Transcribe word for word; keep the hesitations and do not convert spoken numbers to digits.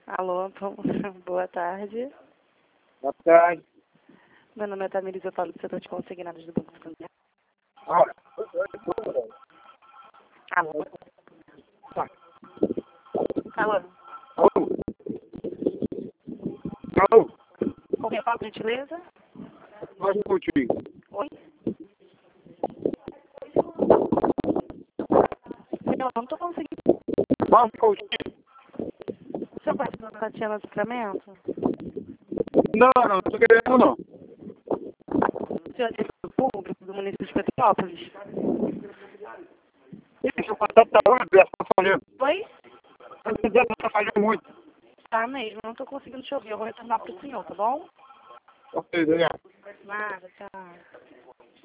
Alô, bom- boa tarde. Boa tarde. Meu nome é Tamires, eu falo do setor de consignados do Banco Santander. Ah, Alô? Alô? alô? Alô? Com quem fala, por gentileza? Mais um pouquinho. Oi? Eu não estou conseguindo. Mais um pouquinho. O senhor conhece a Tatiana Sacramento? Não, não, não tô querendo não. O senhor é servidor público do município de Petrópolis? Isso, o contato tá ruim, essa tá falhando. Oi? Essa tá falhando muito. Tá mesmo, não estou conseguindo te ouvir. Eu vou retornar para o senhor, tá bom? Ok, obrigado. Nada, tchau.